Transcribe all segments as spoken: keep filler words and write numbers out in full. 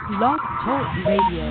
Blog Talk Radio.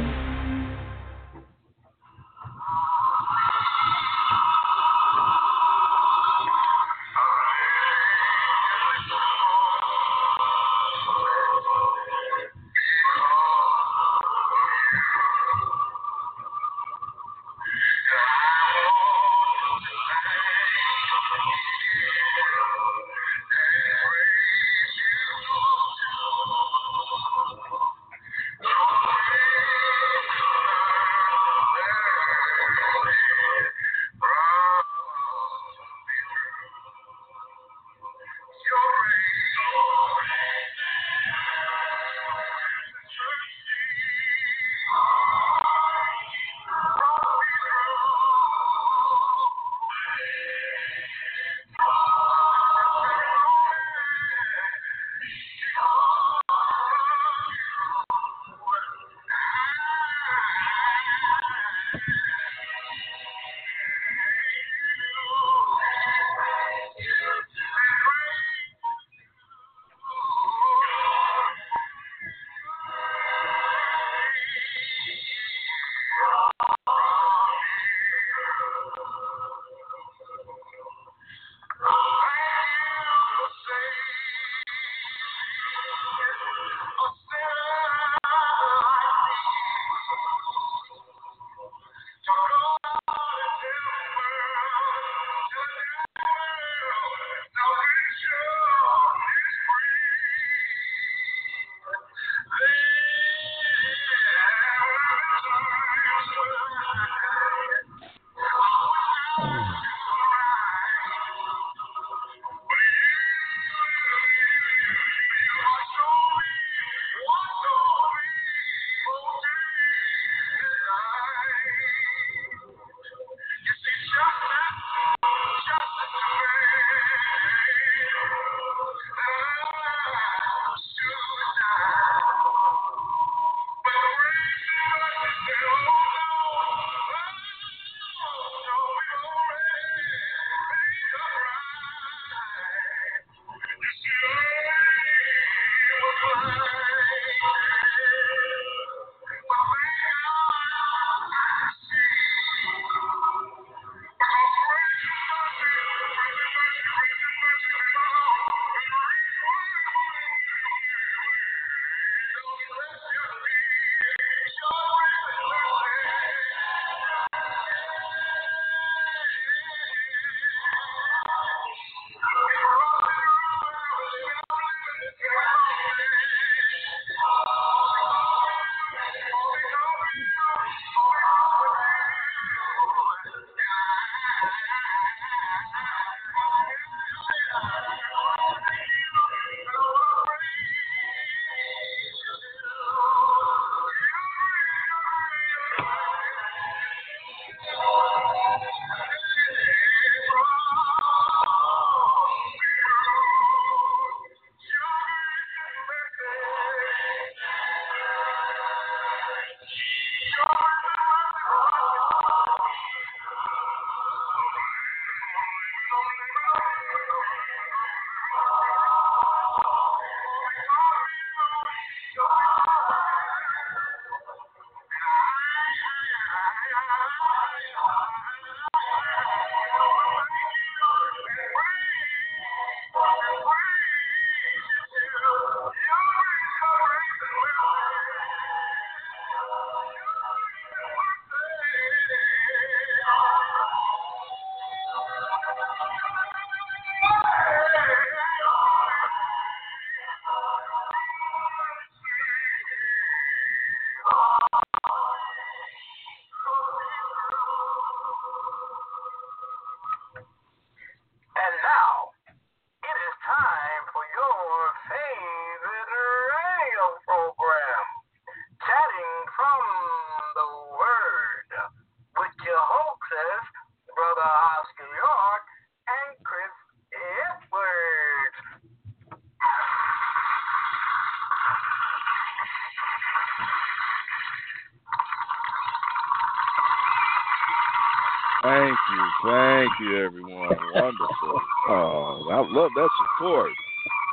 Thank you. Thank you, everyone. Wonderful. Oh, I love that support.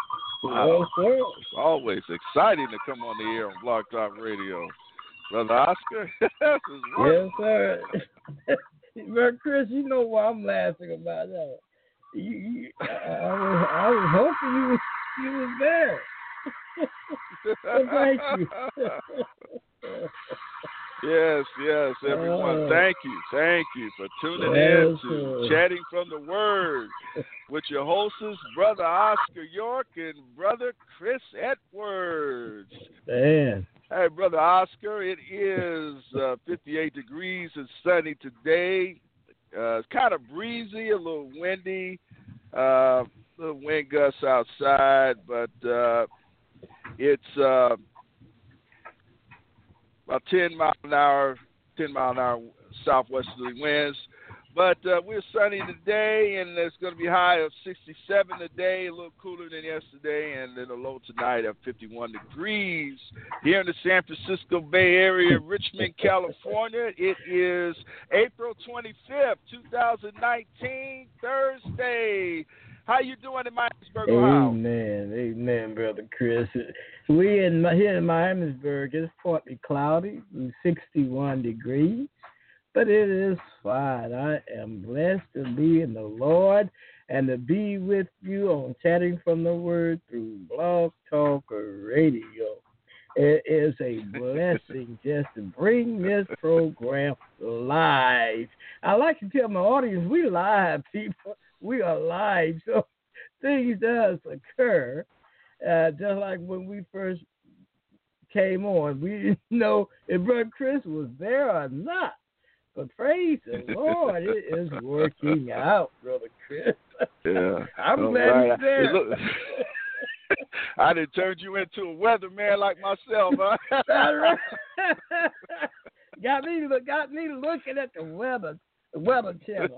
Wow. Yes, sir. It's always exciting to come on the air on Blog Talk Radio. Brother Oscar, this is Yes, wonderful. sir. But Chris, you know why I'm laughing about that. You, you, I, I, was, I was hoping you was, you was there. Well, thank you. Yes, yes, everyone. Uh, Thank you. Thank you for tuning yes, in to sir. Chatting from the Word with your hosts, Brother Oscar York and Brother Chris Edwards. Man. Hey, Brother Oscar, it is uh, fifty-eight degrees and sunny today. Uh, it's kind of breezy, a little windy, uh, little wind gusts outside, but uh, it's uh, about ten mile an hour, ten mile an hour southwesterly winds. But uh, we're sunny today, and it's going to be high of sixty-seven today, a little cooler than yesterday, and then a low tonight of fifty-one degrees. Here in the San Francisco Bay Area, Richmond, California, it is April twenty-fifth, twenty nineteen, Thursday. How you doing in Miamisburg, Ohio? Amen. Amen, Brother Chris. We in here in Miamisburg, it's partly cloudy, sixty-one degrees. But it is fine. I am blessed to be in the Lord and to be with you on Chatting from the Word through Blog Talk Radio. It is a blessing just to bring this program live. I like to tell my audience, we live, people. We are live. So things does occur. Uh, just like when we first came on, we didn't know if Brother Chris was there or not. But praise the Lord, it is working out, Brother Chris. Yeah. I'm All glad right. he's there. Look, I done turned you into a weatherman like myself, huh? got me look, got me looking at the weather, the weather channel.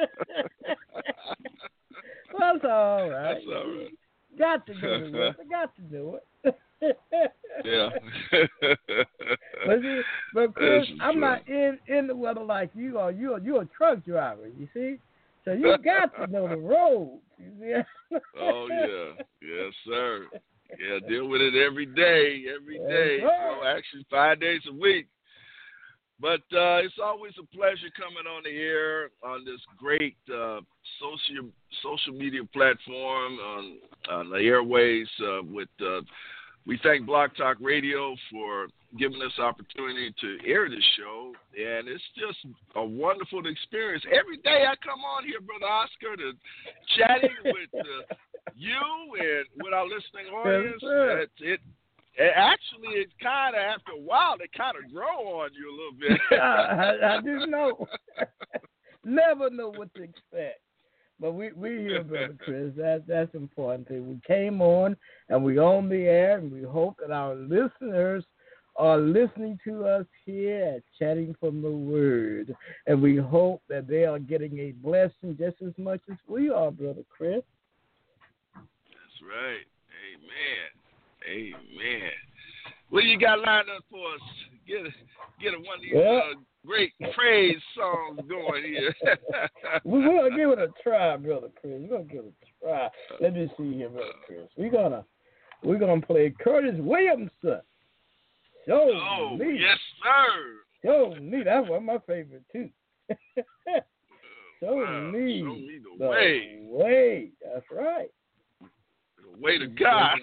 Well, that's all right. That's all right. Got to do the weather. Got to do it. Yeah. but, see, but Chris, That's I'm true. not in, in the weather like you are. You're you're a truck driver, you see. So you got to know the roads. You see? Oh yeah, yes sir. Yeah, deal with it every day, every day. Yes, sir. Well, actually, five days a week. But uh, it's always a pleasure coming on the air on this great uh, social social media platform on, on the airways. Uh, with uh, we thank Blog Talk Radio for giving us opportunity to air this show, and it's just a wonderful experience. Every day I come on here, Brother Oscar, to chatting with uh, you and with our listening audience. sir. It, it it actually, it's kind of, after a while, they kind of grow on you a little bit. I, I do know. Never know what to expect. But we we here, Brother Chris. That, that's important thing. We came on, and we on the air, and we hope that our listeners are listening to us here at Chatting from the Word. And we hope that they are getting a blessing just as much as we are, Brother Chris. That's right. Amen. Amen. What do you got lined up for us? Get a, get a, one of these Yeah. uh, great praise songs going here. We're going to give it a try, Brother Chris. We're going to give it a try. Let me see here, Brother Chris. We're going to we're gonna play Curtis Williamson. Show Oh, me. yes, sir. Show me. That's one of my favorite, too. Show Wow. me. Show me the, the way. way. That's right. The way to God.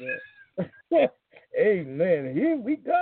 Amen. Here we go.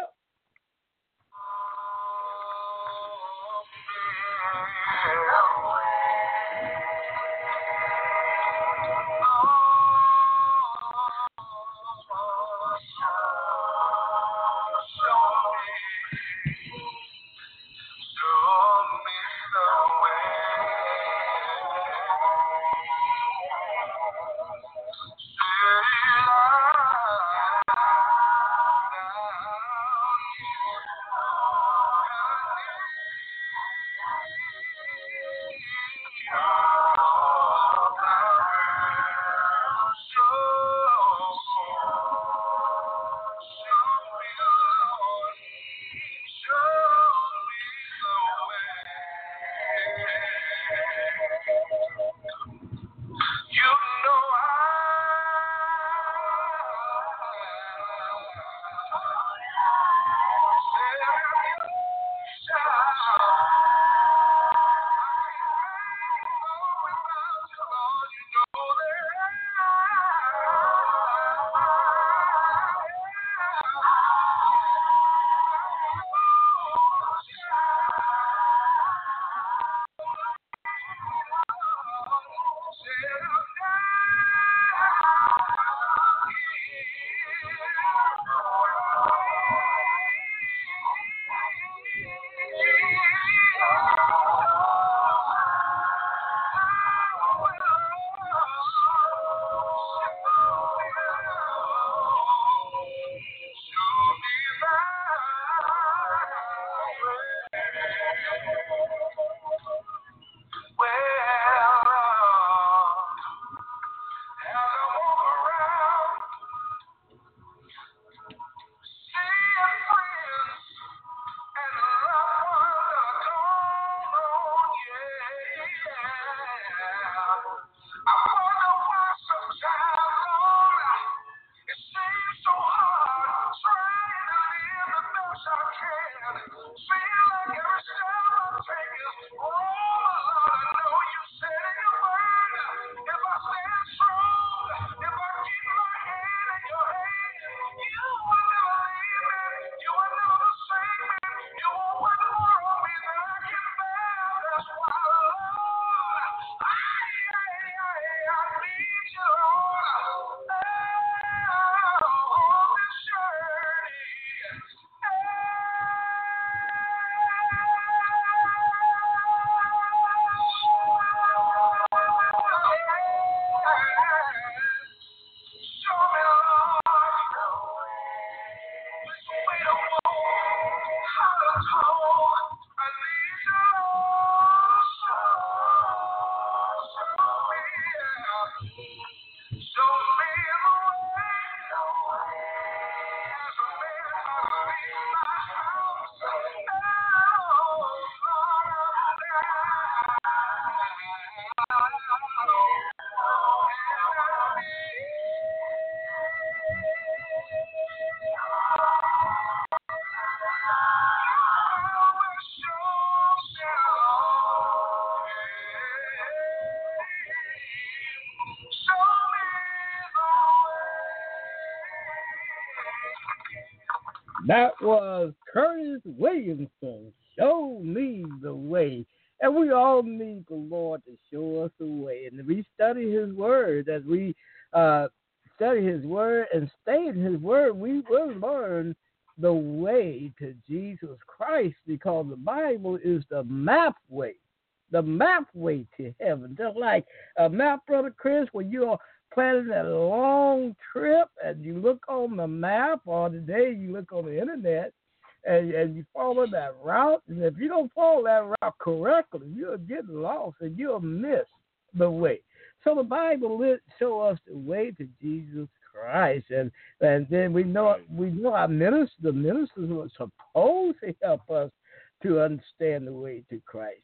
That was Curtis Williamson, Show Me the Way. And we all need the Lord to show us the way. And we study his word. As we uh, study his word and stay in his word, we will learn the way to Jesus Christ, because the Bible is the map way, the map way to heaven. Just like a map, Brother Chris, when you're planning a long trip and you look on the map, or today you look on the internet and, and you follow that route, and if you don't follow that route correctly, you'll get lost and you'll miss the way. So the Bible will show us the way to Jesus Christ, and and then we know we know our ministers, the ministers were supposed to help us to understand the way to Christ.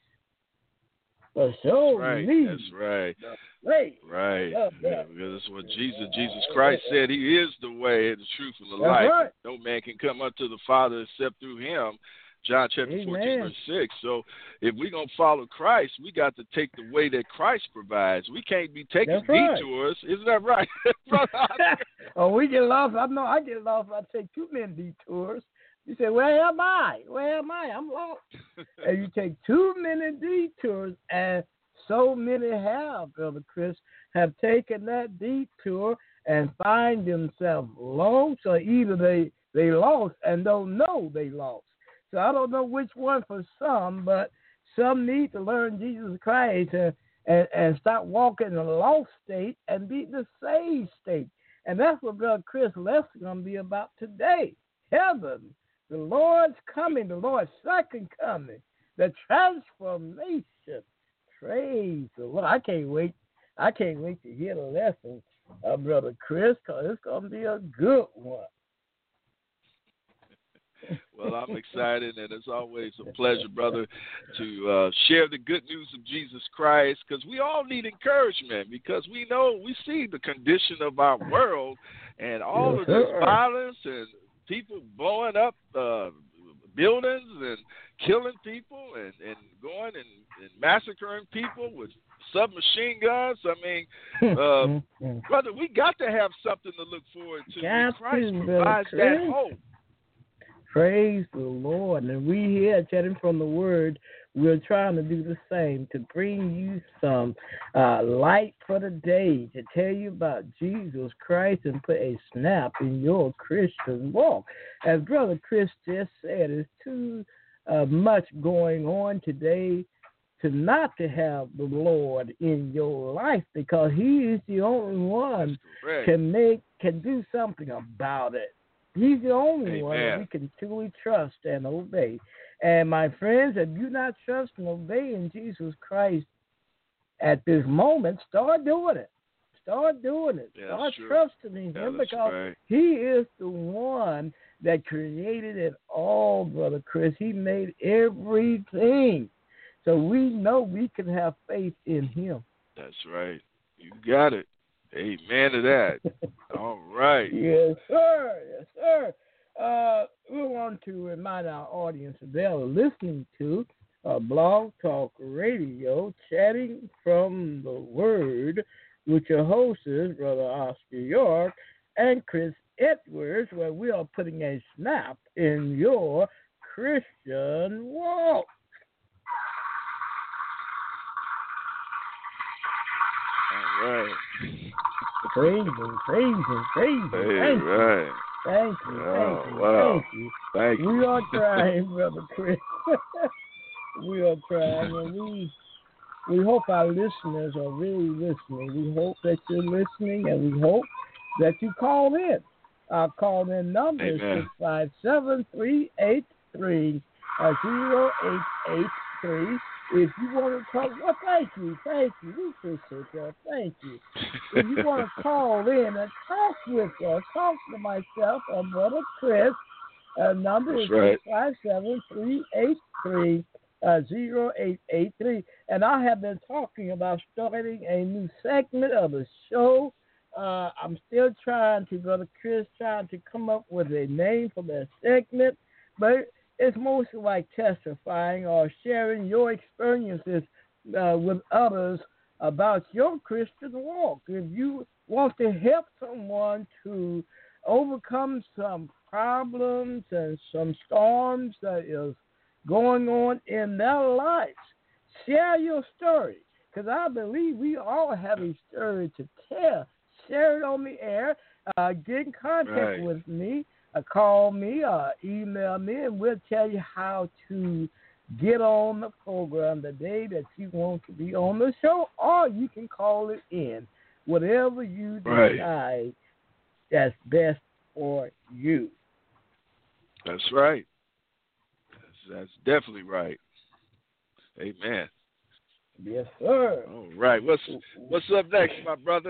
So show right. me. That's right. Way. Right. Yeah, yeah. Yeah, because that's what Jesus Jesus Christ said. He is the way, the truth, and the That's life. right. No man can come unto the Father except through him. John chapter Amen. fourteen, verse six. So if we're going to follow Christ, we got to take the way that Christ provides. We can't be taking That's right. detours. Isn't that right? Oh, we get lost. I know I get lost if I take too many detours. You say, where am I? Where am I? I'm lost. And you take too many detours, and so many have, Brother Chris, have taken that detour and find themselves lost, or either they, they lost and don't know they lost. So I don't know which one for some, but some need to learn Jesus Christ and, and, and start walking in the lost state and be the saved state. And that's what Brother Chris lesson is going to be about today. Heaven, the Lord's coming, the Lord's second coming, the transformation. Praise the Lord. I can't wait. I can't wait to hear the lesson of Brother Chris, because it's going to be a good one. Well, I'm excited, and it's always a pleasure, brother, to uh, share the good news of Jesus Christ, because we all need encouragement, because we know, we see the condition of our world and all Yes, of this sir. violence and people blowing up uh, buildings and killing people and, and going and, and massacring people with submachine guns. I mean, uh, brother, we got to have something to look forward to. Got Christ to, provides brother. that hope. Praise the Lord. And we here chatting from the Word, we're trying to do the same, to bring you some uh, light for the day, to tell you about Jesus Christ and put a snap in your Christian walk. As Brother Chris just said, it's too uh, much going on today to not to have the Lord in your life, because he is the only one Right. can make can do something about it. He's the only Amen. one that we can truly trust and obey. And my friends, if you not trust and obey in Jesus Christ at this moment, start doing it. Start doing it. Yeah, start sure. trusting in Yeah, him, that's because right. he is the one that created it all, Brother Chris. He made everything. So we know we can have faith in him. That's right. You got it. Amen to that. All right. Yes, sir. Yes, sir. Uh, we want to remind our audience that they're listening to uh, Blog Talk Radio, Chatting from the Word, with your hosts, Brother Oscar York and Chris Edwards, where we are putting a snap in your Christian walk. All right. Praise Him, praise Him, praise Him. Hey, Thank right. you. Thank you, Oh, thank you, wow. thank you. Thank you. We are trying, Brother Chris. We are trying, and we we hope our listeners are really listening. We hope that you're listening, and we hope that you call in. Our call-in number is six five seven, three eight three, zero eight eight three. If you want to talk, well, thank you, thank you. We appreciate that. Thank you. If you want to call in and talk with us, talk to myself or Brother Chris, our number is right. six five seven, three eight three, zero eight eight three. And I have been talking about starting a new segment of the show. Uh, I'm still trying to, Brother Chris, trying to come up with a name for that segment, but it's mostly like testifying or sharing your experiences uh, with others about your Christian walk. If you want to help someone to overcome some problems and some storms that is going on in their lives, share your story, because I believe we all have a story to tell. Share it on the air. Uh, get in contact right. with me. Uh, call me or email me, and we'll tell you how to get on the program the day that you want to be on the show, or you can call it in. Whatever you decide right. that's best for you. That's right. That's, that's definitely right. Amen. Yes, sir. All right. What's what's up next, my brother?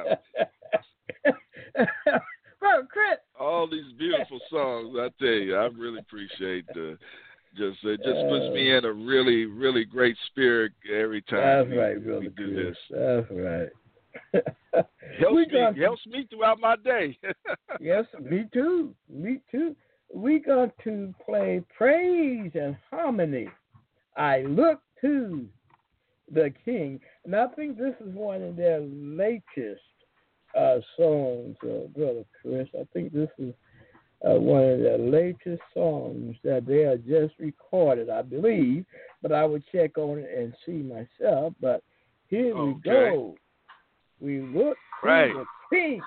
Brother Chris. All these beautiful songs, I tell you, I really appreciate the. Just it just puts me in a really, really great spirit every time That's we, right, Brother we do Chris. this. That's right. helps me, gonna, helps me throughout my day. Yes, me too. Me too. We're going to play Praise and Harmony. I look to the King. And I think this is one of their latest uh, songs, uh, Brother Chris. I think this is uh, one of their latest songs that they have just recorded, I believe. But I will check on it and see myself. But here okay. we go. We look to right. the King.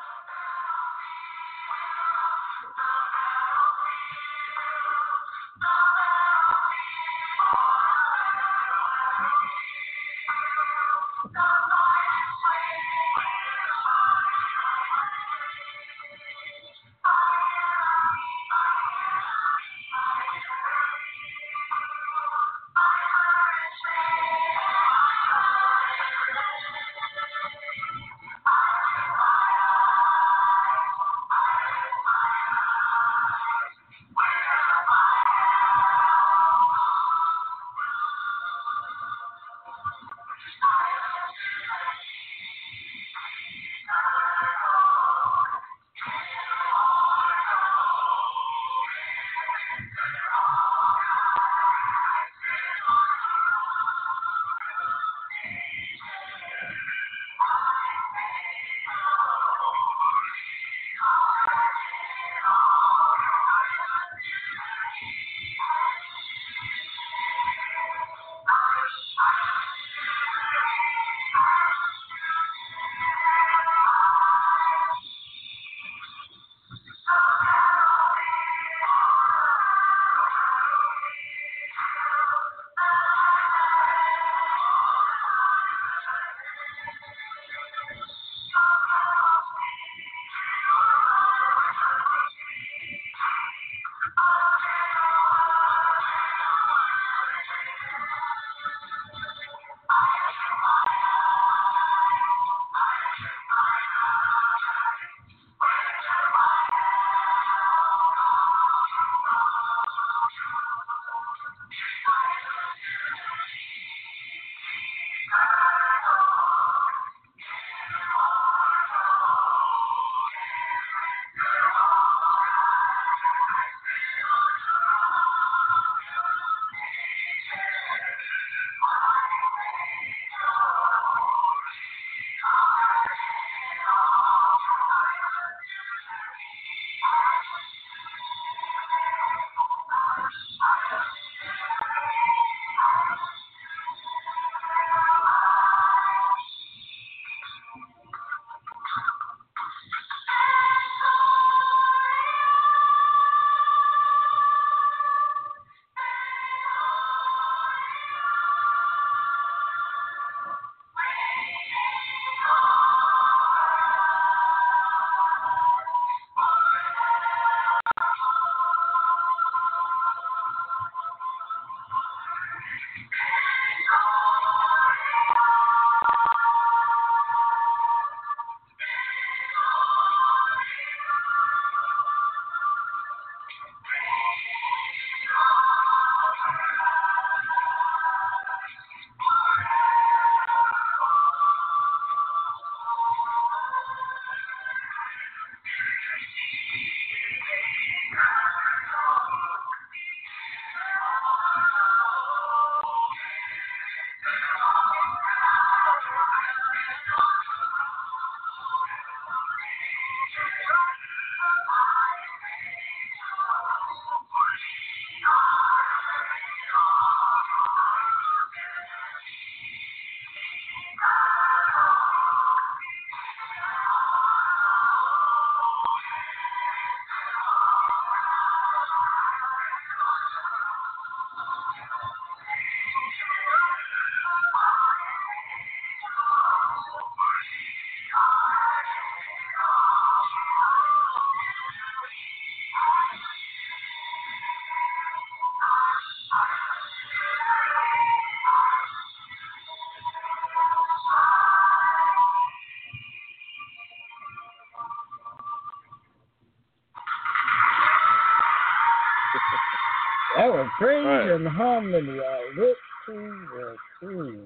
That was praise Right. and harmony. I look to the King.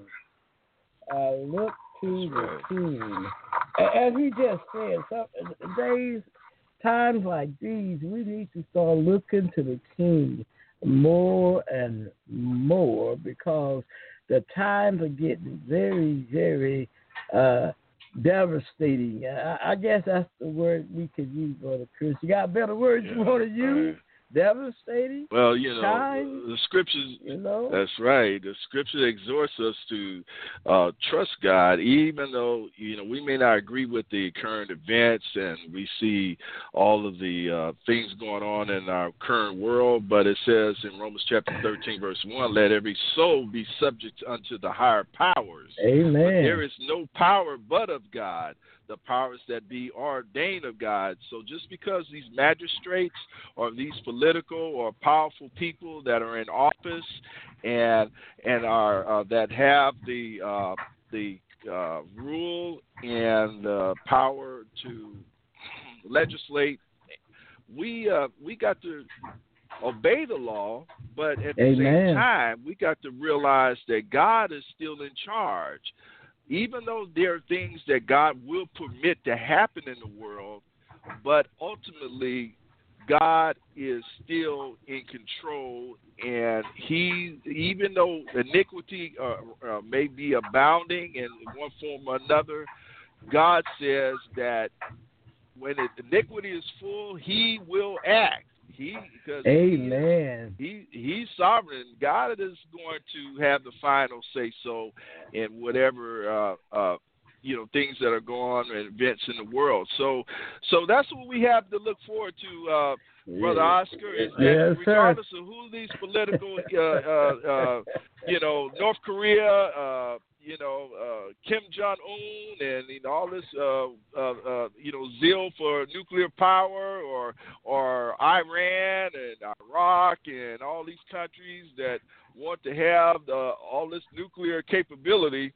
I look to That's the right. King. A- As he just said, some days, times like these, we need to start looking to the King more and more because the times are getting very, very uh, devastating. I, I guess that's the word we could use, Brother Chris. You got better words you Yeah, want to use? right. Devastating? Well, you know, Time, the scriptures, you know? that's right. The scripture exhorts us to uh, trust God, even though, you know, we may not agree with the current events and we see all of the uh, things going on in our current world. But it says in Romans chapter thirteen, verse one, let every soul be subject unto the higher powers. Amen. But there is no power but of God, the powers that be ordained of God. So just because these magistrates or these political or powerful people that are in office and and are uh, that have the uh, the uh, rule and uh, power to legislate, we uh, we got to obey the law, but at the Amen. same time, we got to realize that God is still in charge. Even though there are things that God will permit to happen in the world, but ultimately, God is still in control, and He, even though iniquity uh, uh, may be abounding in one form or another, God says that when it, iniquity is full, He will act. He because Amen. He, he he's sovereign. God is going to have the final say so in whatever uh, uh, you know things that are going on and events in the world. So so that's what we have to look forward to, uh, Brother Oscar. Is that Yes, regardless sir. of who these political, uh, uh, uh, you know, North Korea. Uh, you know, uh, Kim Jong-un and you know, all this, uh, uh, uh, you know, zeal for nuclear power, or or Iran and Iraq and all these countries that want to have uh, all this nuclear capability.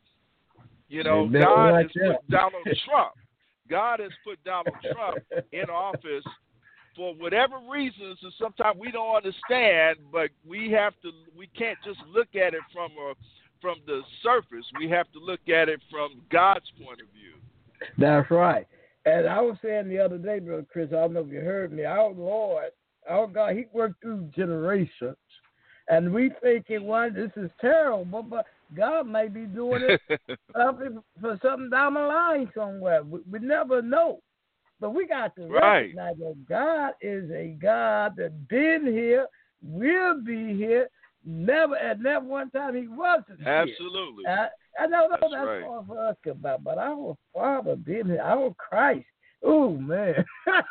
You know, They better God watch has out. put Donald Trump. God has put Donald Trump in office for whatever reasons, and sometimes we don't understand. But we have to. We can't just look at it from a from the surface. We have to look at it from God's point of view. That's right. And I was saying the other day, Brother Chris, I don't know if you heard me, our Lord, our God, He worked through generations. And we thinking, well, this is terrible, but God may be doing it for something down the line somewhere. We, we never know. But we got to Right. recognize that God is a God that's been here, will be here. Never at never one time He wasn't here. Absolutely. I, I know that's, That's that's right. all for us about, but our Father been here, our Christ. Oh man,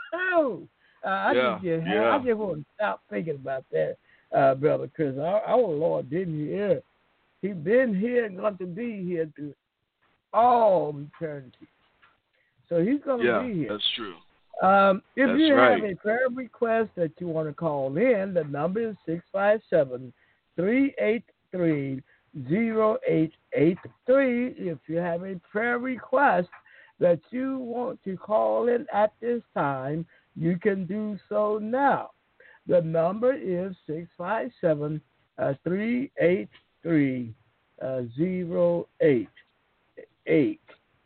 oh, uh, I Yeah, just get, yeah. I just want to stop thinking about that, uh, Brother Chris. Our, our Lord been here. He been here and going to be here through all eternity. So He's going to Yeah, be here. that's true. Um, if That's you right. have a prayer request that you want to call in, the number is six five seven, three eight three, zero eight eight three. If you have a prayer request that you want to call in at this time, you can do so now. The number is six five seven, three eight three, zero eight eight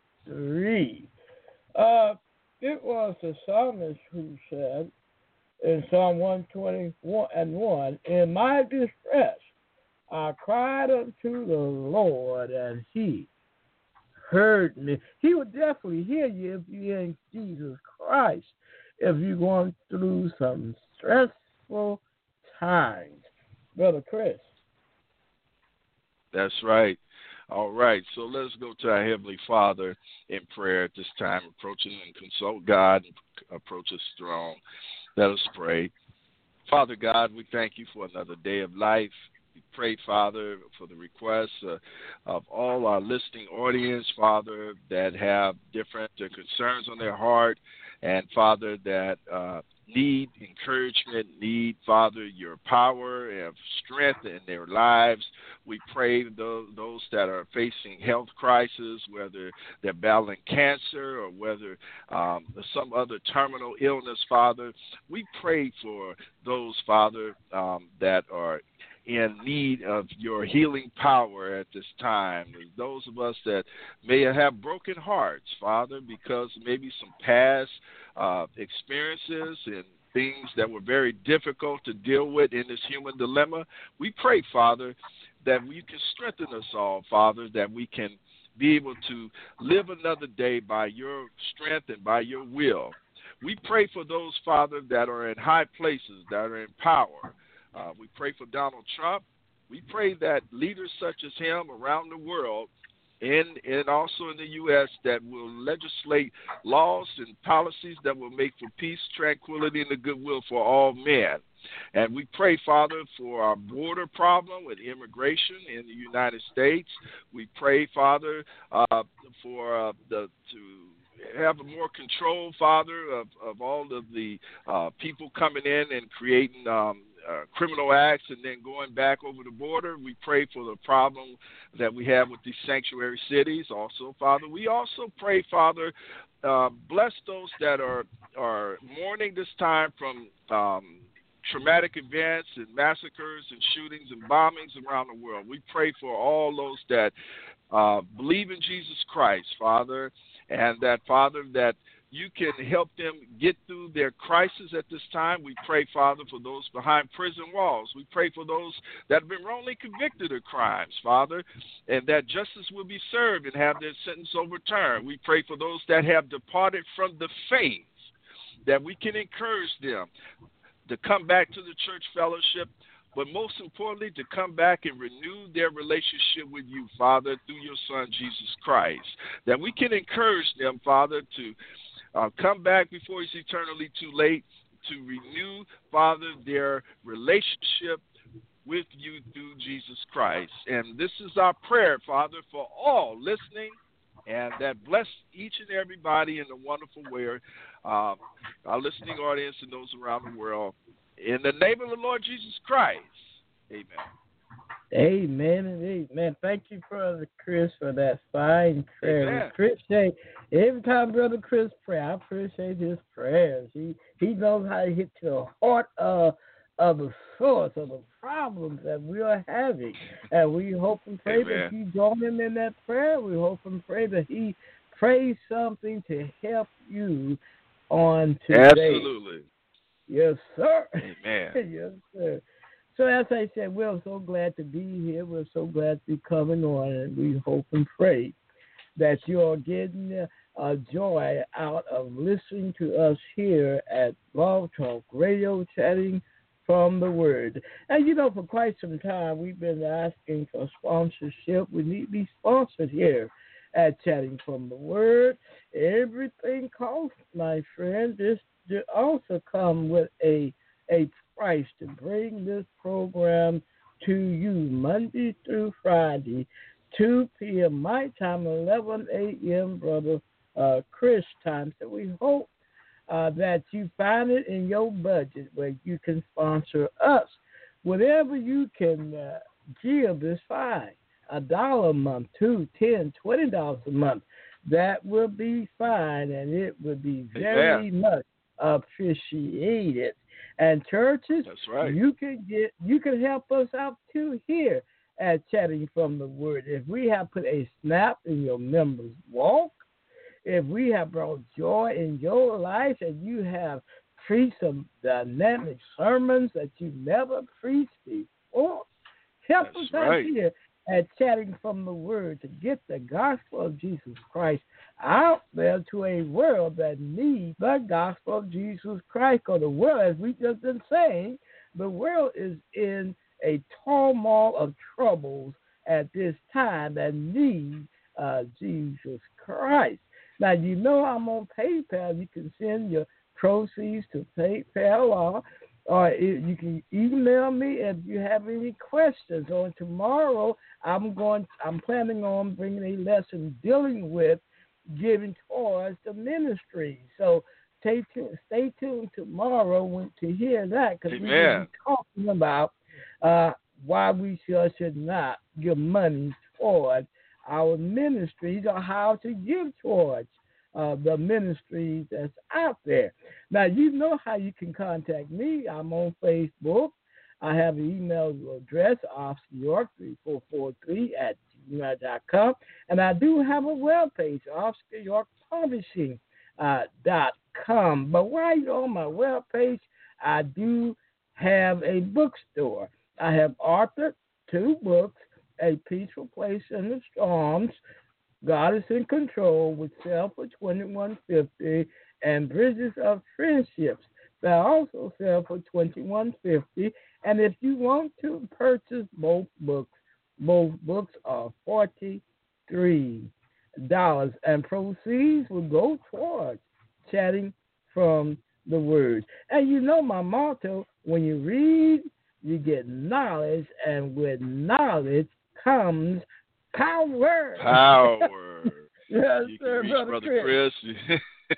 three. Uh, it was the psalmist who said in Psalm one twenty-one and one, in my distress I cried unto the Lord, and He heard me. He would definitely hear you if you're in Jesus Christ, if you're going through some stressful times. Brother Chris. That's right. All right, so let's go to our Heavenly Father in prayer at this time, approaching and consult God, and approach His throne. Let us pray. Father God, we thank You for another day of life. We pray, Father, for the requests uh, of all our listening audience, Father, that have different uh, concerns on their heart, and Father, that uh, need encouragement, need, Father, your power and strength in their lives. We pray those, those that are facing health crisis, whether they're battling cancer or whether um, some other terminal illness, Father. We pray for those, Father, um, that are in need of your healing power at this time. Those of us that may have broken hearts, Father, because maybe some past uh, experiences and things that were very difficult to deal with in this human dilemma, we pray, Father, that you can strengthen us all, Father, that we can be able to live another day by your strength and by your will. We pray for those, Father, that are in high places, that are in power. Uh, we pray for Donald Trump. We pray that leaders such as him around the world and, and also in the U S that will legislate laws and policies that will make for peace, tranquility, and the goodwill for all men. And we pray, Father, for our border problem with immigration in the United States. We pray, Father, uh, for uh, the to have a more control, Father, of, of all of the uh, people coming in and creating um, Uh, criminal acts and then going back over the border. We pray for the problem that we have with these sanctuary cities also, Father. We also pray, Father, uh, bless those that are, are mourning this time from um, traumatic events and massacres and shootings and bombings around the world. We pray for all those that uh, believe in Jesus Christ, Father, and that, Father, that you can help them get through their crisis at this time. We pray, Father, for those behind prison walls. We pray for those that have been wrongly convicted of crimes, Father, and that justice will be served and have their sentence overturned. We pray for those that have departed from the faith, that we can encourage them to come back to the church fellowship, but most importantly, to come back and renew their relationship with you, Father, through your Son, Jesus Christ, that we can encourage them, Father, to Uh, come back before it's eternally too late, to renew, Father, their relationship with you through Jesus Christ. And this is our prayer, Father, for all listening, and that bless each and everybody in a wonderful way, uh, our listening audience and those around the world. In the name of the Lord Jesus Christ, amen. Amen and amen. Thank you, Brother Chris, for that fine prayer. Amen. We appreciate every time Brother Chris pray. I appreciate his prayers. He he knows how to hit to the heart of of the source of the problems that we are having, and we hope and pray Amen. that you join him in that prayer. We hope and pray that he prays something to help you on today. Absolutely. Yes, sir. Amen. Yes, sir. So as I said, we're so glad to be here. We're so glad to be coming on, and we hope and pray that you're getting uh, joy out of listening to us here at Blog Talk Radio, chatting from the Word. And, you know, for quite some time, we've been asking for sponsorship. We need to be sponsored here at Chatting from the Word. Everything costs, my friend. This also come with a a price to bring this program to you Monday through Friday, two p.m. my time, eleven a.m. Brother uh, Chris time. So we hope uh, that you find it in your budget where you can sponsor us. Whatever you can uh, give is fine. A dollar a month, two, ten, twenty dollars a month. That will be fine, and it will be very Amen. much appreciated. And churches, That's right. you can get you can help us out too here at Chatting from the Word. If we have put a snap in your members' walk, if we have brought joy in your life, and you have preached some dynamic sermons that you never preached before, help That's us out right. here at Chatting from the Word to get the gospel of Jesus Christ out there to a world that needs the gospel of Jesus Christ. Or the world, as we just been saying, the world is in a turmoil of troubles at this time that need uh, Jesus Christ. Now, you know I'm on PayPal. You can send your proceeds to PayPal, or, or you can email me if you have any questions. On tomorrow, I'm going. I'm planning on bringing a lesson dealing with giving towards the ministry. So stay tuned, stay tuned tomorrow when, to hear that, because we're going to be talking about uh, why we sure should not give money toward our ministries or how to give towards uh, the ministries that's out there. Now, you know how you can contact me. I'm on Facebook. I have an email address, Oscar York three four four three at gmail dot com. And I do have a webpage, Oscar York Publishing uh, dot com. But while you're on my webpage, I do have a bookstore. I have authored two books, A Peaceful Place in the Storms, God is in Control, which sell for twenty-one fifty, and Bridges of Friendships that also sell for twenty-one fifty. And if you want to purchase both books, both books are forty-three dollars, and proceeds will go towards chatting from the Word. And you know my motto: when you read, you get knowledge, and with knowledge comes power. Power. Yes, you sir, can reach Brother, Brother Chris. Chris.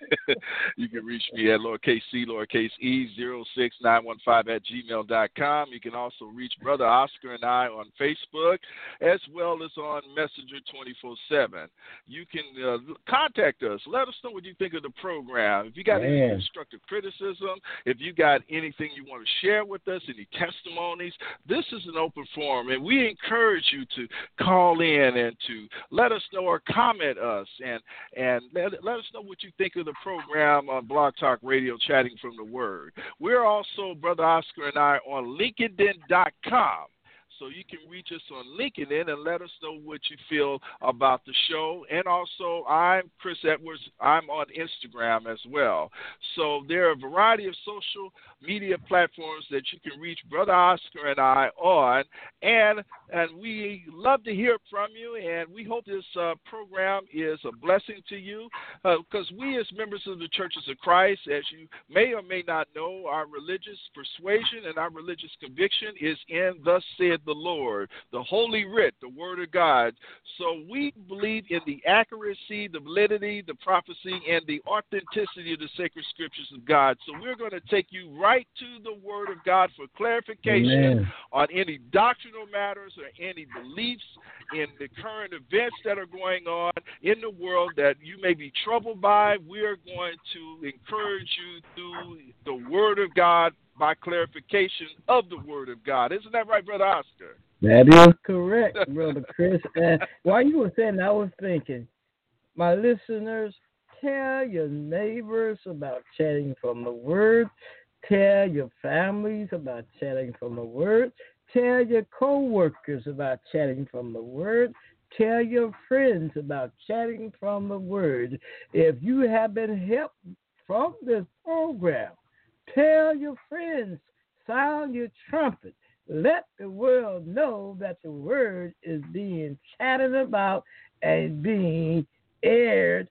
You can reach me at lowercase c, lowercase e, zero six nine one five at gmail dot com. You can also reach Brother Oscar and I on Facebook, as well as on Messenger twenty-four seven. You can uh, contact us. Let us know what you think of the program. If you got Man. any constructive criticism, if you got anything you want to share with us, any testimonies, this is an open forum, and we encourage you to call in and to let us know or comment us, and, and let, let us know what you think of the program on Blog Talk Radio, Chatting from the Word. We're also, Brother Oscar and I, on LinkedIn dot com. So you can reach us on LinkedIn and let us know what you feel about the show. And also, I'm Chris Edwards. I'm on Instagram as well. So there are a variety of social media platforms that you can reach Brother Oscar and I on. And and we love to hear from you. And we hope this uh, program is a blessing to you, because uh, we as members of the Churches of Christ, as you may or may not know, our religious persuasion and our religious conviction is in thus said the Lord, the Holy Writ, the Word of God. So we believe in the accuracy, the validity, the prophecy, and the authenticity of the sacred scriptures of God. So we're going to take you right to the Word of God for clarification Amen. on any doctrinal matters or any beliefs in the current events that are going on in the world that you may be troubled by. We're going to encourage you through the Word of God by clarification of the Word of God. Isn't that right, Brother Oscar? That is correct, Brother Chris. And while you were saying, I was thinking, my listeners, tell your neighbors about chatting from the Word. Tell your families about chatting from the Word. Tell your co-workers about chatting from the Word. Tell your friends about chatting from the Word. If you have been helped from this program, tell your friends, sound your trumpet. Let the world know that the Word is being chatted about and being aired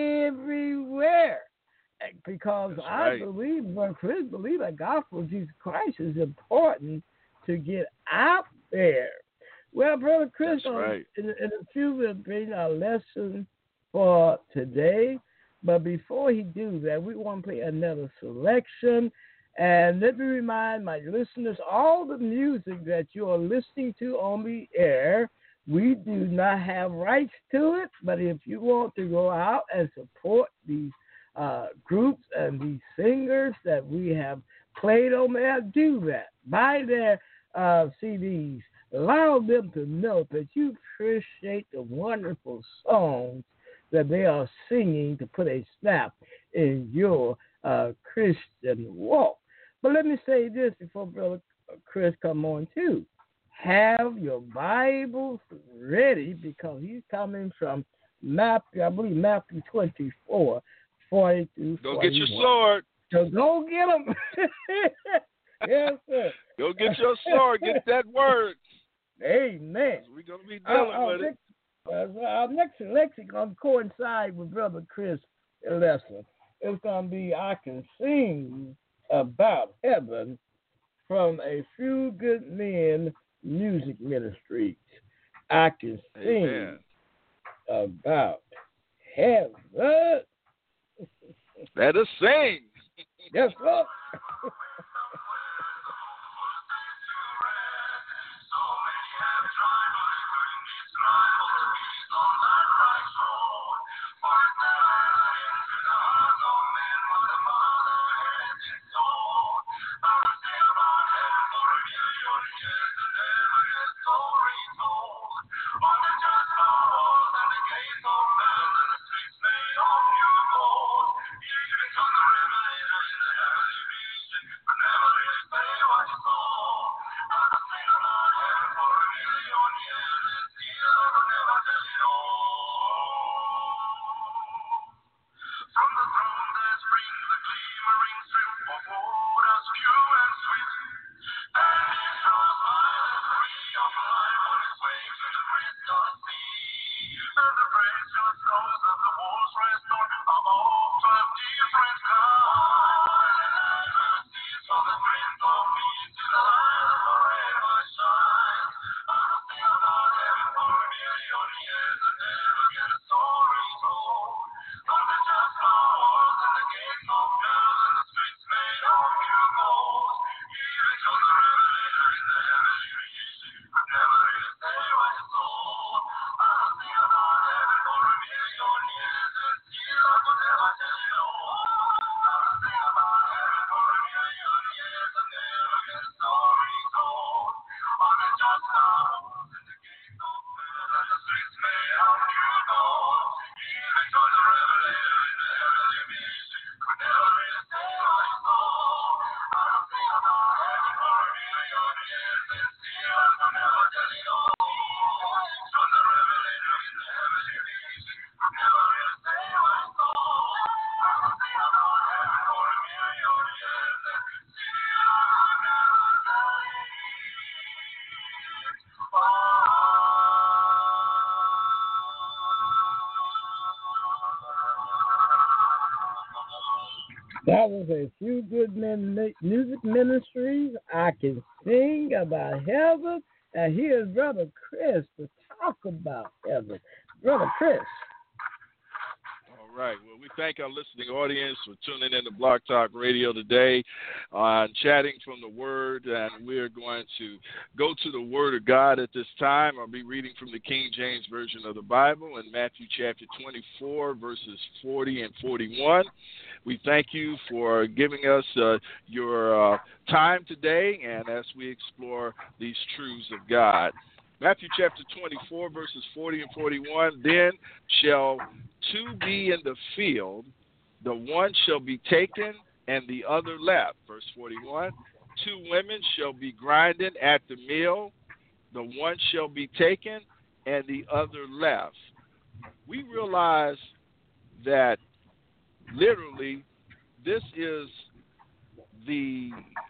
everywhere. Because That's I right. believe, Brother Chris, believe that gospel of Jesus Christ is important to get out there. Well, Brother Chris, That's right. in, in a few we'll bring our lesson for today. But before he do that, we want to play another selection. And let me remind my listeners, all the music that you are listening to on the air, we do not have rights to it. But if you want to go out and support these uh, groups and these singers that we have played on there, do that. Buy their uh, C Ds. Allow them to know that you appreciate the wonderful songs that they are singing to put a snap in your uh, Christian walk. But let me say this before Brother Chris come on too. Have your Bibles ready, because he's coming from Matthew, I believe Matthew twenty-four, forty through Go forty-one. get your sword. So go get them. Yes, sir. Go get your sword. Get that word. Amen. We're going to be Our, dealing our with next, it. uh, our next selection going to coincide with Brother Chris' lesson. It's going to be I Can Sing About Heaven from A Few Good Men Music Ministries. I Can Sing Amen. About Heaven. Let us sing. Yes, sir. That was a few good men music ministries. I can sing about heaven. And here's Brother Chris to talk about heaven. Brother Chris. All right. Well, we thank our listening audience for tuning in to Blog Talk Radio today on Chatting from the Word. And we're going to go to the Word of God at this time. I'll be reading from the King James Version of the Bible in Matthew chapter twenty-four, verses forty and forty-one. We thank you for giving us uh, your uh, time today and as we explore these truths of God. Matthew chapter twenty-four, verses forty and forty-one, then shall two be in the field, the one shall be taken and the other left. Verse forty-one, two women shall be grinding at the mill, the one shall be taken and the other left. We realize that literally this is the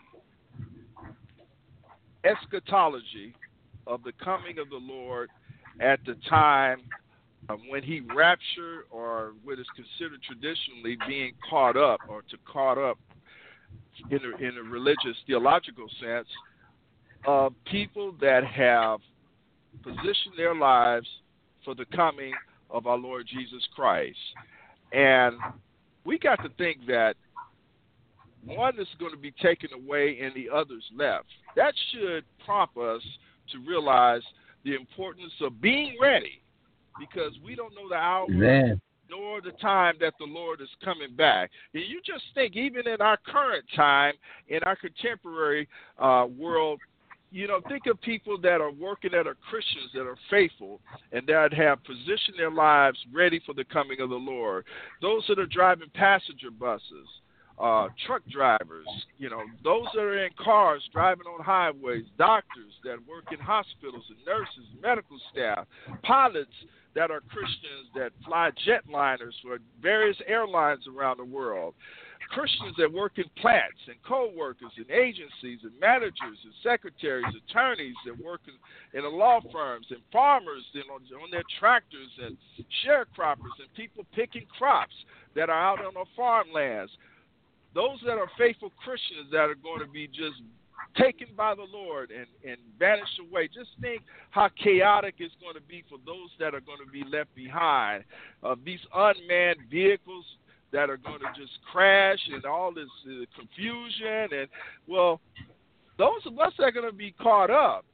eschatology of the coming of the Lord at the time um, when he raptured, or what is considered traditionally being caught up, or to caught up in a, in a religious theological sense, of people that have positioned their lives for the coming of our Lord Jesus Christ. And we got to think that one is going to be taken away and the other's left. That should prompt us to realize the importance of being ready, because we don't know the hour Amen. nor the time that the Lord is coming back. And you just think, even in our current time, in our contemporary uh, world, you know, think of people that are working, that are Christians, that are faithful, and that have positioned their lives ready for the coming of the Lord. Those that are driving passenger buses, uh, truck drivers, you know, those that are in cars driving on highways, doctors that work in hospitals, and nurses, medical staff, pilots that are Christians that fly jetliners for various airlines around the world. Christians that work in plants, and co-workers and agencies and managers and secretaries, attorneys that work in, in the law firms, and farmers you know, on their tractors, and sharecroppers and people picking crops that are out on our farmlands. Those that are faithful Christians that are going to be just taken by the Lord and, and vanished away. Just think how chaotic it's going to be for those that are going to be left behind. Uh, these unmanned vehicles that are going to just crash and all this uh, confusion. And, well, those of us that are going to be caught up,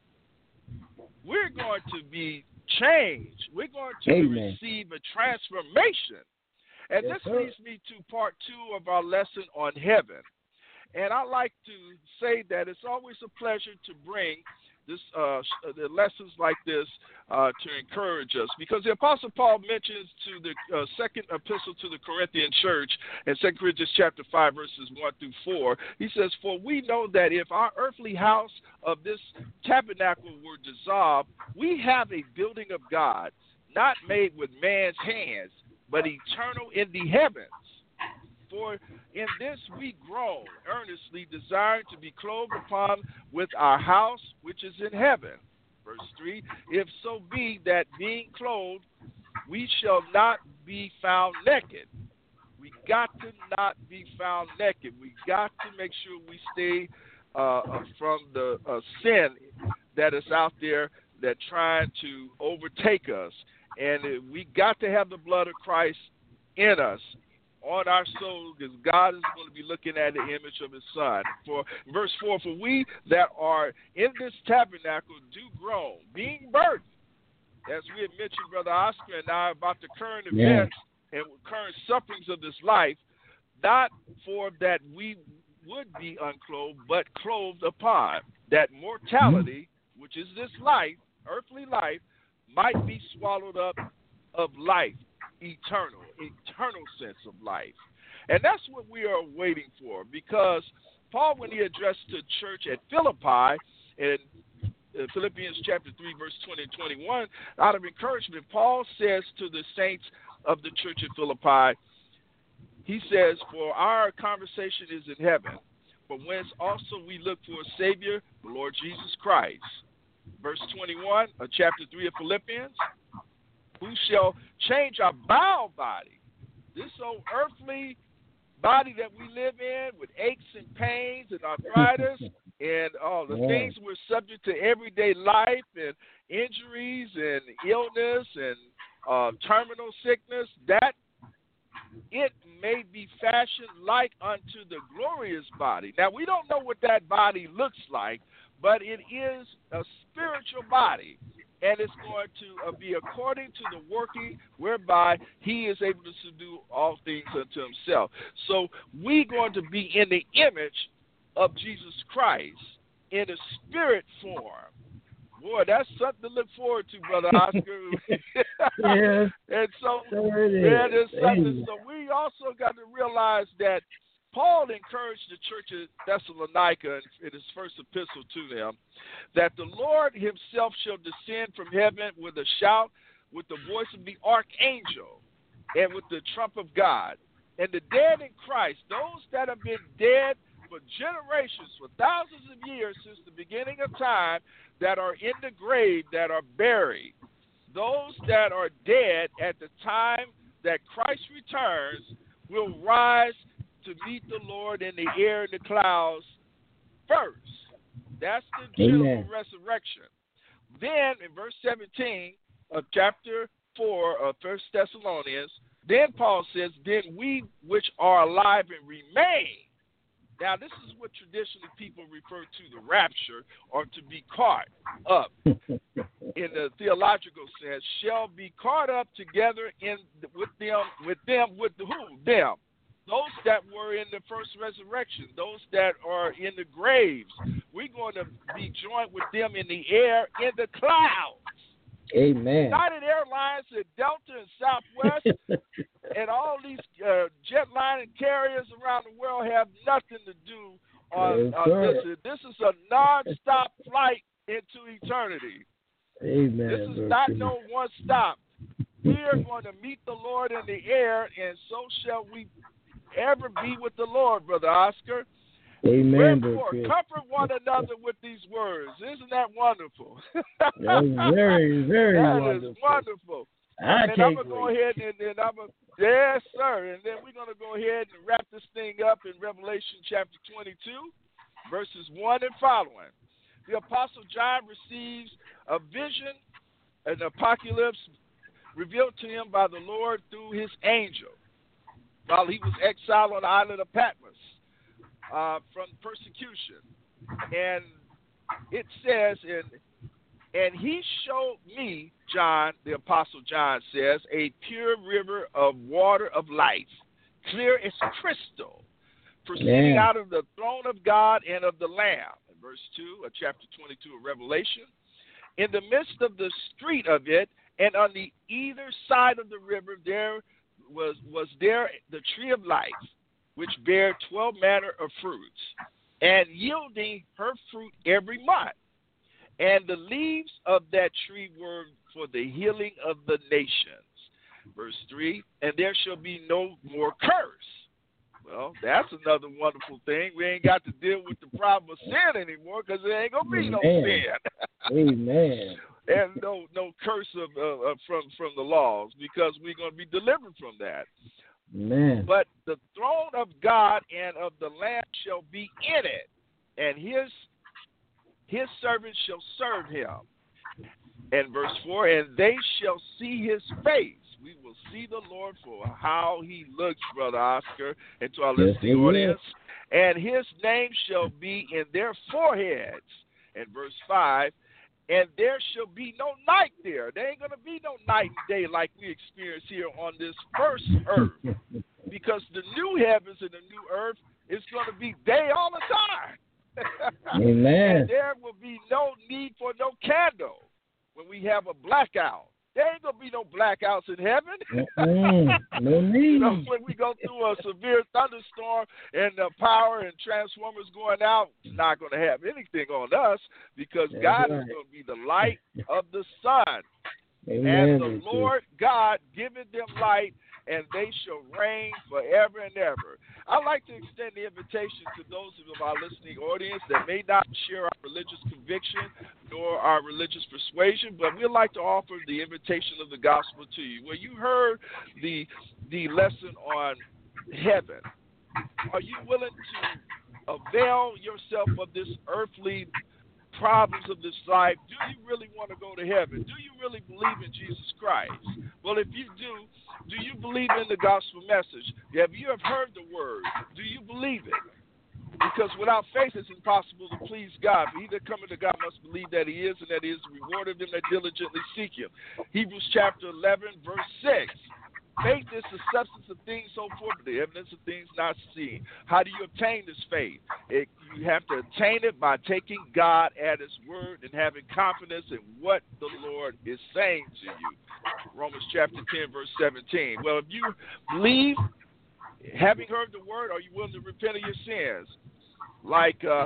we're going to be changed. We're going to Amen. receive a transformation. And Yes, this sir. leads me to part two of our lesson on heaven. And I like to say that it's always a pleasure to bring this uh, the lessons like this uh, to encourage us, because the Apostle Paul mentions to the uh, second epistle to the Corinthian church in Second Corinthians chapter five, verses one through four. He says, "For we know that if our earthly house of this tabernacle were dissolved, we have a building of God, not made with man's hands, but eternal in the heavens. For in this we groan, earnestly desiring to be clothed upon with our house which is in heaven." Verse three, "If so be that being clothed, we shall not be found naked." We got to not be found naked. We got to make sure we stay uh, from the uh, sin that is out there that trying to overtake us. And uh, we got to have the blood of Christ in us, on our soul, because God is going to be looking at the image of his son. For verse four, "For we that are in this tabernacle do groan, being burdened," as we had mentioned, Brother Oscar and I, about the current Yeah. events and current sufferings of this life, not for that we would be unclothed, but clothed upon, that mortality, which is this life, earthly life, might be swallowed up of life. Eternal, eternal sense of life. And that's what we are waiting for, because Paul, when he addressed the church at Philippi in Philippians chapter three, verse twenty and twenty-one, out of encouragement, Paul says to the saints of the church at Philippi, he says, "For our conversation is in heaven, from whence also we look for a Savior, the Lord Jesus Christ." Verse twenty-one of chapter three of Philippians, "Who shall change our vile body," this old earthly body that we live in with aches and pains and arthritis and all the Yeah. things we're subject to everyday life and injuries and illness and uh, terminal sickness, that it may be fashioned like unto the glorious body. Now, we don't know what that body looks like, but it is a spiritual body. And it's going to uh, be according to the working whereby he is able to subdue all things unto himself. So we're going to be in the image of Jesus Christ in a spirit form. Boy, that's something to look forward to, Brother Oscar. Yes. And so, Sure it is. yeah, there's something. Amen. So we also got to realize that Paul encouraged the church of Thessalonica in his first epistle to them that the Lord himself shall descend from heaven with a shout, with the voice of the archangel, and with the trump of God. And the dead in Christ, those that have been dead for generations, for thousands of years since the beginning of time, that are in the grave, that are buried, those that are dead at the time that Christ returns will rise to meet the Lord in the air in the clouds first. That's the general Amen. resurrection. Then in verse seventeen of chapter four of First Thessalonians, then Paul says, "Then we which are alive and remain." Now, this is what traditionally people refer to the rapture, or to be caught up in the theological sense, shall be caught up together in with them, with them, with the who? Them. Those that were in the first resurrection, those that are in the graves, we're going to be joined with them in the air, in the clouds. Amen. United Airlines and Delta and Southwest and all these uh, jetliner carriers around the world have nothing to do on, Yes, on sir. this. This is a non-stop flight into eternity. Amen. This is Brother not Chris. no one stop. We are going to meet the Lord in the air, and so shall we ever be with the Lord, Brother Oscar. Amen, Brother Wherefore, Chris. comfort one another with these words. Isn't that wonderful? That's very, very That wonderful. is wonderful. I And then I'm can't going to go wait. ahead and then I'm going to, yes, sir. And then we're going to go ahead and wrap this thing up in Revelation chapter twenty-two, verses one and following. The Apostle John receives a vision, an apocalypse revealed to him by the Lord through his angel. while he was exiled on the island of Patmos uh, from persecution. And it says, in, and he showed me, John, the Apostle John says, a pure river of water of life, clear as crystal, proceeding Yeah. out of the throne of God and of the Lamb. In verse two of chapter twenty-two of Revelation. In the midst of the street of it, and on the either side of the river, there was, was there the tree of life, which bare twelve manner of fruits, and yielding her fruit every month. And the leaves of that tree were for the healing of the nations. Verse three, and there shall be no more curse. Well, that's another wonderful thing. We ain't got to deal with the problem of sin anymore because there ain't going to be no Amen. sin. Amen. And no no curse of, uh, from, from the laws, because we're going to be delivered from that. Amen. But the throne of God and of the Lamb shall be in it, and his his servants shall serve him. And verse four, and they shall see his face. We will see the Lord for how he looks, Brother Oscar, and to our Yes, listening he will. audience. And his name shall be in their foreheads. And verse five, and there shall be no night there. There ain't going to be no night and day like we experience here on this first earth. Because the new heavens and the new earth is going to be day all the time. Amen. And there will be no need for no candle when we have a blackout. There ain't going to be no blackouts in heaven. Mm-mm. No need. You know, when we go through a severe thunderstorm and the power and transformers going out, it's not going to have anything on us because That's God right. is going to be the light of the sun. Amen. And the Lord God giveth them light, and they shall reign forever and ever. I'd like to extend the invitation to those of our listening audience that may not share our religious conviction nor our religious persuasion, but we'd like to offer the invitation of the gospel to you. Well, you heard the the lesson on heaven. Are you willing to avail yourself of this earthly problems of this life? Do you really want to go to heaven? Do you really believe in Jesus Christ? Well, if you do, do you believe in the gospel message? Have you have heard the word? Do you believe it? Because without faith it's impossible to please God. For he that cometh to God must believe that he is, and that he is the reward of them that diligently seek him. Hebrews chapter eleven, verse six. Faith is the substance of things hoped for, the evidence of things not seen. How do you obtain this faith? It, you have to obtain it by taking God at his word and having confidence in what the Lord is saying to you. Romans chapter ten, verse seventeen. Well, if you believe, having heard the word, are you willing to repent of your sins? Like uh,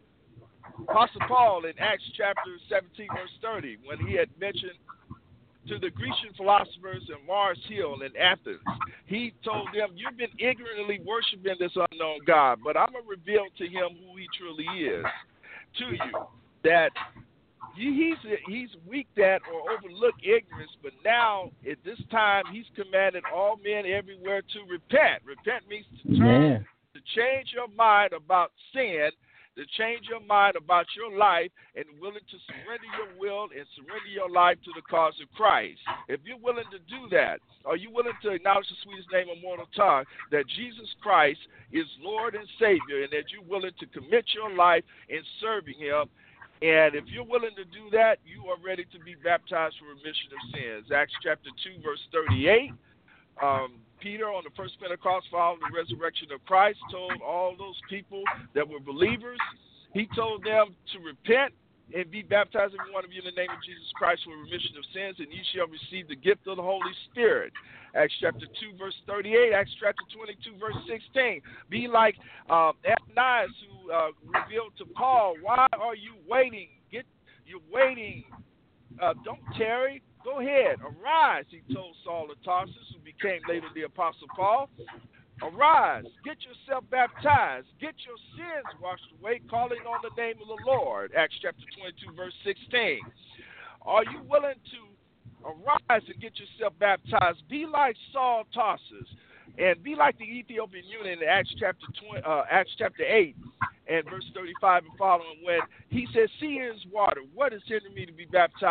Apostle Paul in Acts chapter seventeen, verse thirty, when he had mentioned to the Grecian philosophers in Mars Hill in Athens, he told them, you've been ignorantly worshiping this unknown God, but I'm going to reveal to him who he truly is to you, that he's, he's weak at or overlook ignorance, but now at this time he's commanded all men everywhere to repent. Repent means to turn, Amen. to change your mind about sin, to change your mind about your life, and willing to surrender your will and surrender your life to the cause of Christ. If you're willing to do that, are you willing to acknowledge the sweetest name of mortal tongue, that Jesus Christ is Lord and Savior, and that you're willing to commit your life in serving him? And if you're willing to do that, you are ready to be baptized for remission of sins. Acts chapter two, verse thirty-eight. Um, Peter, on the first Pentecost, following the resurrection of Christ, told all those people that were believers, he told them to repent and be baptized, every one of you, in the name of Jesus Christ for remission of sins, and ye shall receive the gift of the Holy Spirit. Acts chapter two, verse thirty-eight. Acts chapter twenty-two, verse sixteen. Be like um, Ananias, who uh, revealed to Paul, why are you waiting? Get You're waiting. Uh, don't tarry. Go ahead. Arise, he told Saul of Tarsus, who became later the Apostle Paul. Arise, get yourself baptized, get your sins washed away, calling on the name of the Lord. Acts chapter twenty-two, verse sixteen. Are you willing to arise and get yourself baptized? Be like Saul of Tarsus, and be like the Ethiopian eunuch in Acts chapter twenty, uh, Acts chapter eight and verse thirty-five and following, when he says, see, here's water. What is hindering me to be baptized?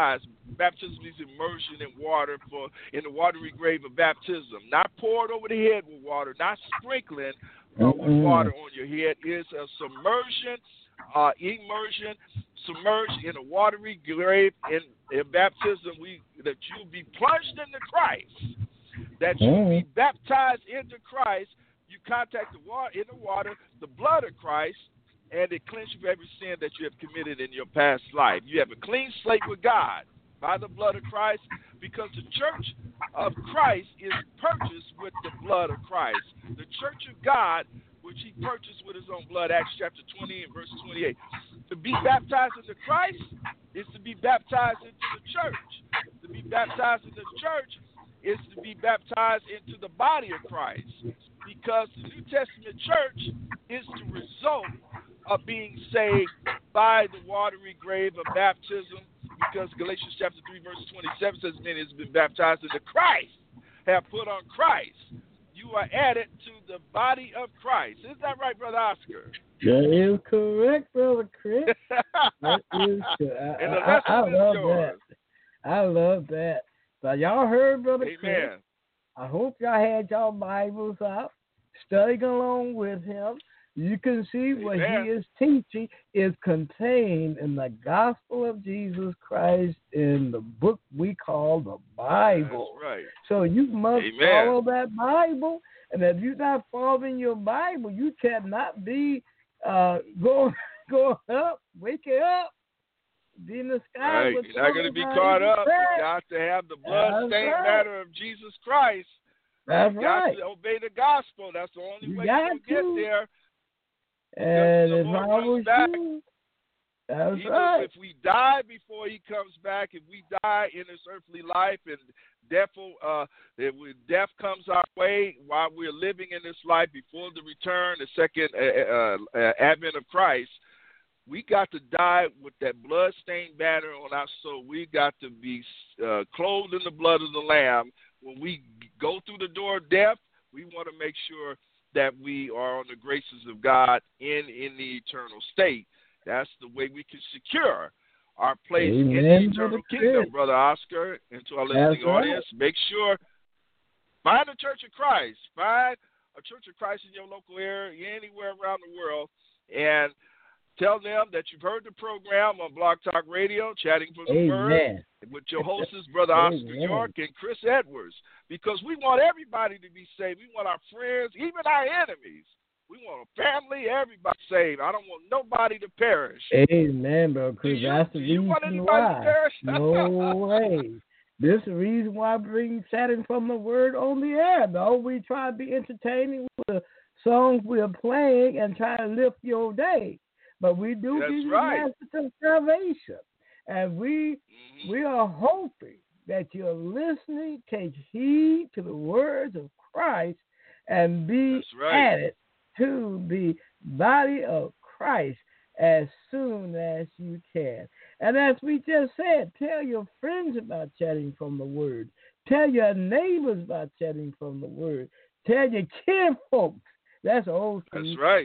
baptism is immersion in water for in the watery grave of baptism. Not poured over the head with water, not sprinkling uh, with water on your head. It's a submersion, uh, immersion, submerged in a watery grave in, in baptism. We that you be plunged into Christ, that you be baptized into Christ. You contact the water in the water, the blood of Christ, and it cleanses you of every sin that you have committed in your past life. You have a clean slate with God by the blood of Christ, because the church of Christ is purchased with the blood of Christ. The church of God, which he purchased with his own blood, Acts chapter twenty and verse twenty-eight. To be baptized into Christ is to be baptized into the church. To be baptized into the church is to be baptized into the body of Christ, because the New Testament church is the result of being saved by the watery grave of baptism, because Galatians chapter three, verse twenty-seven says, many has been baptized into Christ, have put on Christ. You are added to the body of Christ. Is that right, Brother Oscar? That is correct, Brother Chris. That is correct. And the I, I, I lesson is love yours. that. I love that. So y'all heard, Brother Amen. Chris. I hope y'all had y'all Bibles out, studying along with him. You can see what Amen. he is teaching is contained in the gospel of Jesus Christ in the book we call the Bible. That's right. So you must Amen. follow that Bible. And if you're not following your Bible, you cannot be uh, going, going up, waking up, be in the sky. Right. With You're not going to be caught up. You got to have the blood-stained right. matter of Jesus Christ. That's you right. got to obey the gospel. That's the only You way got you can to. get there. And the if Lord I was comes back, you, that's even right. if we die before he comes back, if we die in this earthly life and death, uh, if we, death comes our way while we're living in this life before the return, the second uh, uh, advent of Christ, we got to die with that blood-stained banner on our soul. We got to be uh, clothed in the blood of the Lamb. When we go through the door of death, we want to make sure that we are on the graces of God in, in the eternal state. That's the way we can secure our place Amen, in the eternal Brother kingdom, Chris. Brother Oscar, and to our listening That's right. audience. Make sure, find a Church of Christ. Find a Church of Christ in your local area, anywhere around the world, and tell them that you've heard the program on Blog Talk Radio, Chatting from the Amen. Word, with your hosts, Brother Oscar Amen. York and Chris Edwards, because we want everybody to be saved. We want our friends, even our enemies. We want a family, everybody saved. I don't want nobody to perish. Amen, bro. Because Do you, that's the do you reason want anybody why. to perish? No way. This is the reason why I bring chatting from the Word on the air. No, we try to be entertaining with the songs we are playing and try to lift your day. But we do That's give you right. the message of salvation. And we Mm-hmm. we are hoping that you're listening, take heed to the words of Christ, and be That's right. added to the body of Christ as soon as you can. And as we just said, tell your friends about chatting from the Word. Tell your neighbors about chatting from the Word. Tell your kin folks. That's old school. That's right.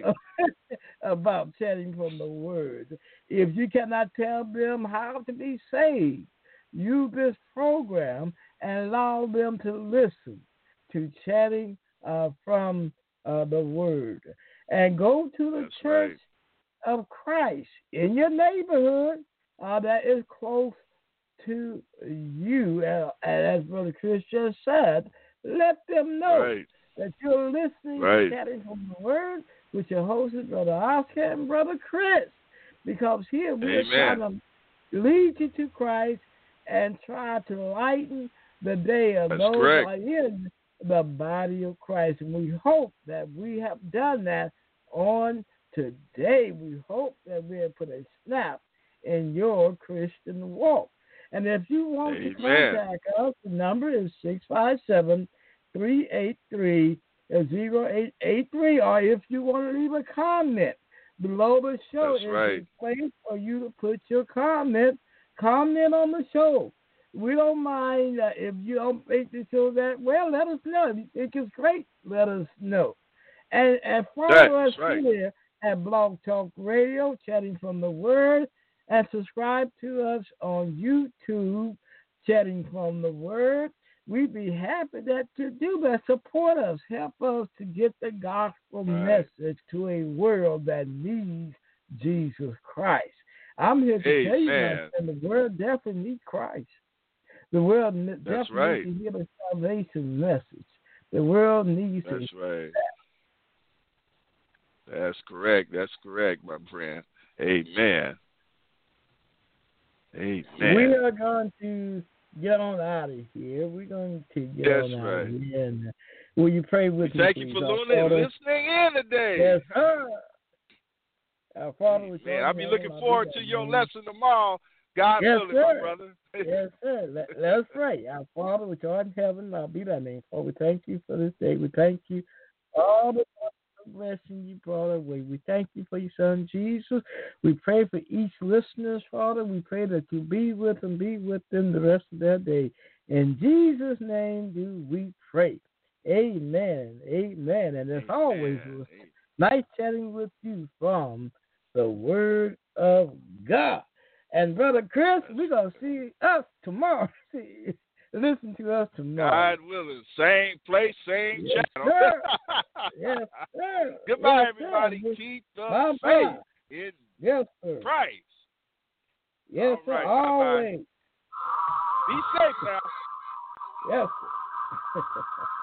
About chatting from the Word. If you cannot tell them how to be saved, use this program and allow them to listen to chatting uh, from uh, the Word. And go to the That's Church right. of Christ in your neighborhood uh, that is close to you. Uh, and as Brother Chris just said, let them know Right. that you're listening Right. to Chatting from the Word with your hosts, Brother Oscar and Brother Chris. Because here we Amen. are trying to lead you to Christ and try to lighten the day of That's those correct. who are in the body of Christ. And we hope that we have done that on today. We hope that we have put a snap in your Christian walk. And if you want Amen. to contact us, the number is six five seven, three eight three, zero eight eight three. Or if you want to leave a comment below the show, That's is right. a place for you to put your comment. Comment on the show. We don't mind uh, if you don't think the show that well. Let us know. If you think it's great, let us know. And, and follow That's us right. here at Blog Talk Radio, Chatting from the Word, and subscribe to us on YouTube chatting from the Word. We'd be happy that you do that. Support us. Help us to get the gospel Right. message to a world that needs Jesus Christ. I'm here to Amen. tell you, my friend, the world definitely needs Christ. The world ne- That's definitely right. needs to hear the salvation message. The world needs That's to. right. That's correct. That's correct, my friend. Amen. Amen. We are going to get on out of here. We're going to get That's on out right. of here. And, uh, will you pray with me, Thank please? you for Our listening, Father- listening in today. Yes, sir. Our Father, which Man, art I'll in be heaven, looking hallowed forward be to thy your name. lesson tomorrow. God Yes, willing, my sir. brother. Yes, sir. Let, let's pray. Our Father, which art in heaven, hallowed be thy name. Father, we thank you for this day. We thank you for all the blessing you brought our way. We thank you for your son, Jesus. We pray for each listener, Father. We pray that you be with them, be with them the rest of their day. In Jesus' name do we pray. Amen. Amen. And as Amen. always, it was nice chatting with you from the Word of God. And Brother Chris, we're going to see us tomorrow. See, listen to us tomorrow. God willing. Same place, same Yes, channel. sir. Yes, sir. Goodbye, Yes, everybody. sir. Keep the Bye-bye. faith in Yes, sir. Christ. Yes, All sir. right, bye-bye. Always. Be safe now. Yes, sir.